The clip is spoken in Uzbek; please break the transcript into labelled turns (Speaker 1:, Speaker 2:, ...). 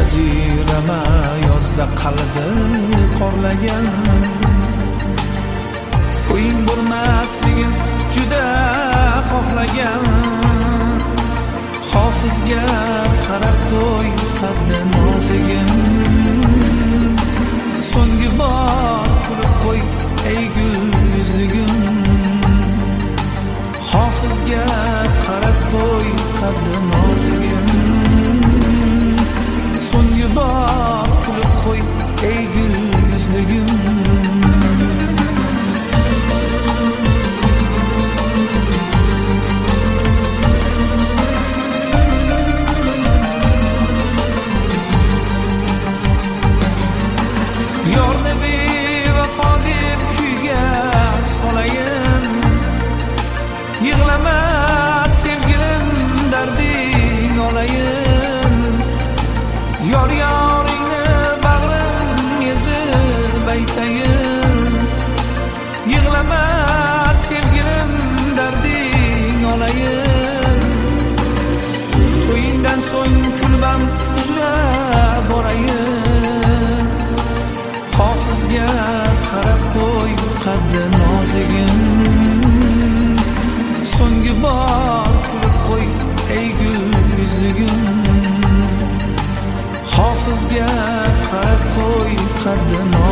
Speaker 1: jazirama yozda qalbi qorlagan qo'ying bo'lmasligin juda xohlagan hofizga qarab qo'y qaddi nozigin so'nggi bor kulib qo'y ey gul yuzligim hofizga qarab qo'y qaddi nozigin so'nggi bor kulib qo'y ey gul yuzligim yorni bevafo deb kuyga solayin yig'lama sevgilim darding olayin yor yoringni bag'rim ezib aytayin yig'lama sevgilim darding olayin to'yingdan so'ng kulbam uzra borayin hofizga qarab qo'y qaddi nozigin so'nggi bor kulib qo'y ey gul yuzligim hofizga qarab qo'y qaddi